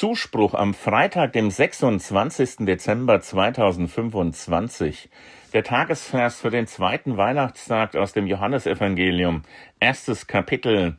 Zuspruch am Freitag, dem 26. Dezember 2025. Der Tagesvers für den zweiten Weihnachtstag aus dem Johannesevangelium, erstes Kapitel,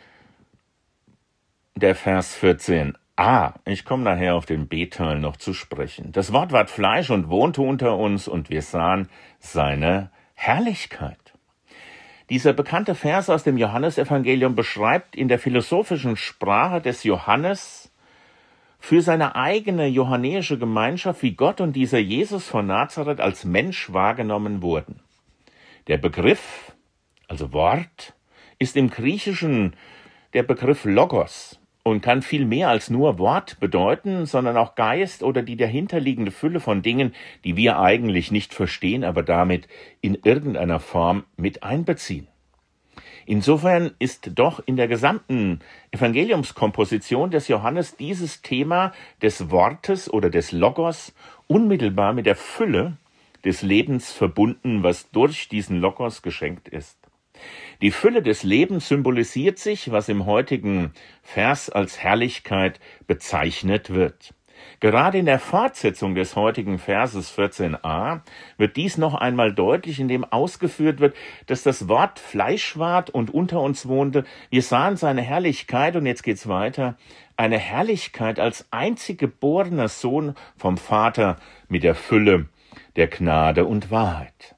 der Vers 14a. Ich komme nachher auf den B-Teil noch zu sprechen. Das Wort ward Fleisch und wohnte unter uns, und wir sahen seine Herrlichkeit. Dieser bekannte Vers aus dem Johannesevangelium beschreibt in der philosophischen Sprache des Johannes für seine eigene johannäische Gemeinschaft, wie Gott und dieser Jesus von Nazareth als Mensch wahrgenommen wurden. Der Begriff, also Wort, ist im Griechischen der Begriff Logos und kann viel mehr als nur Wort bedeuten, sondern auch Geist oder die dahinterliegende Fülle von Dingen, die wir eigentlich nicht verstehen, aber damit in irgendeiner Form mit einbeziehen. Insofern ist doch in der gesamten Evangeliumskomposition des Johannes dieses Thema des Wortes oder des Logos unmittelbar mit der Fülle des Lebens verbunden, was durch diesen Logos geschenkt ist. Die Fülle des Lebens symbolisiert sich, was im heutigen Vers als Herrlichkeit bezeichnet wird. Gerade in der Fortsetzung des heutigen Verses 14a wird dies noch einmal deutlich, indem ausgeführt wird, dass das Wort Fleisch ward und unter uns wohnte. Wir sahen seine Herrlichkeit, und jetzt geht's weiter, eine Herrlichkeit als einzig geborener Sohn vom Vater mit der Fülle der Gnade und Wahrheit.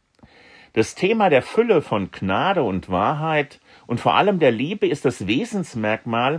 Das Thema der Fülle von Gnade und Wahrheit und vor allem der Liebe ist das Wesensmerkmal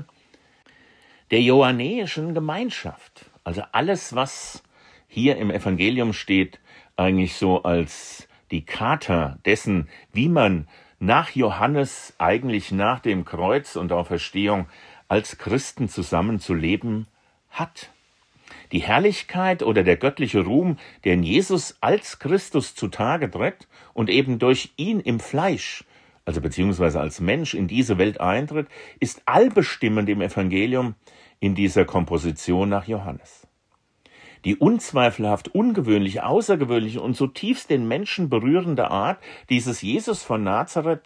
der johannäischen Gemeinschaft. Also alles, was hier im Evangelium steht, eigentlich so als die Charta dessen, wie man nach Johannes, eigentlich nach dem Kreuz und Auferstehung, als Christen zusammenzuleben hat. Die Herrlichkeit oder der göttliche Ruhm, der in Jesus als Christus zutage tritt und eben durch ihn im Fleisch, also beziehungsweise als Mensch in diese Welt eintritt, ist allbestimmend im Evangelium in dieser Komposition nach Johannes. Die unzweifelhaft ungewöhnliche, außergewöhnliche und zutiefst den Menschen berührende Art dieses Jesus von Nazareth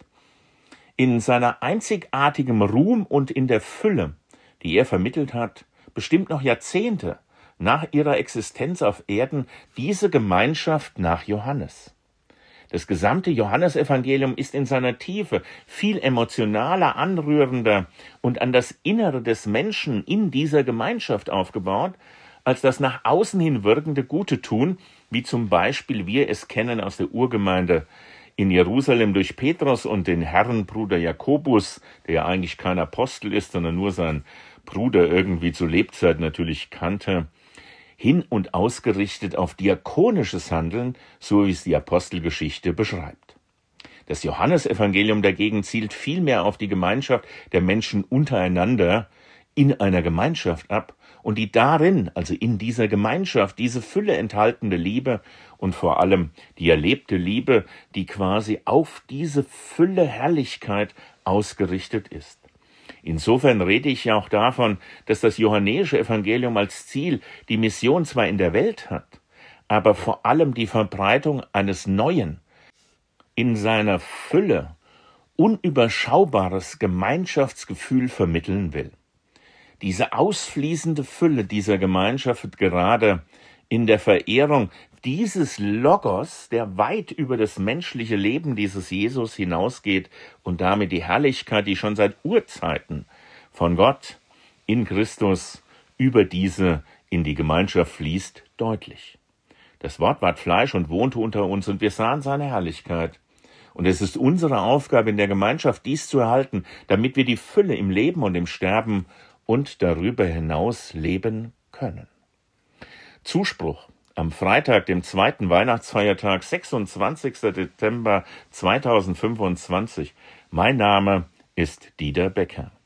in seiner einzigartigen Ruhm und in der Fülle, die er vermittelt hat, bestimmt noch Jahrzehnte nach ihrer Existenz auf Erden diese Gemeinschaft nach Johannes. Das gesamte Johannesevangelium ist in seiner Tiefe viel emotionaler, anrührender und an das Innere des Menschen in dieser Gemeinschaft aufgebaut, als das nach außen hin wirkende Gute tun, wie zum Beispiel wir es kennen aus der Urgemeinde in Jerusalem durch Petrus und den Herrenbruder Jakobus, der ja eigentlich kein Apostel ist, sondern nur sein Bruder irgendwie zur Lebzeit natürlich kannte, hin und ausgerichtet auf diakonisches Handeln, so wie es die Apostelgeschichte beschreibt. Das Johannesevangelium dagegen zielt vielmehr auf die Gemeinschaft der Menschen untereinander in einer Gemeinschaft ab und die darin, also in dieser Gemeinschaft, diese Fülle enthaltene Liebe und vor allem die erlebte Liebe, die quasi auf diese Fülle Herrlichkeit ausgerichtet ist. Insofern rede ich ja auch davon, dass das johannäische Evangelium als Ziel die Mission zwar in der Welt hat, aber vor allem die Verbreitung eines neuen, in seiner Fülle unüberschaubares Gemeinschaftsgefühl vermitteln will. Diese ausfließende Fülle dieser Gemeinschaft wird gerade in der Verehrung dieses Logos, der weit über das menschliche Leben dieses Jesus hinausgeht und damit die Herrlichkeit, die schon seit Urzeiten von Gott in Christus über diese in die Gemeinschaft fließt, deutlich. Das Wort ward Fleisch und wohnte unter uns, und wir sahen seine Herrlichkeit. Und es ist unsere Aufgabe in der Gemeinschaft, dies zu erhalten, damit wir die Fülle im Leben und im Sterben und darüber hinaus leben können. Zuspruch am Freitag, dem zweiten Weihnachtsfeiertag, 26. Dezember 2025. Mein Name ist Dieter Becker.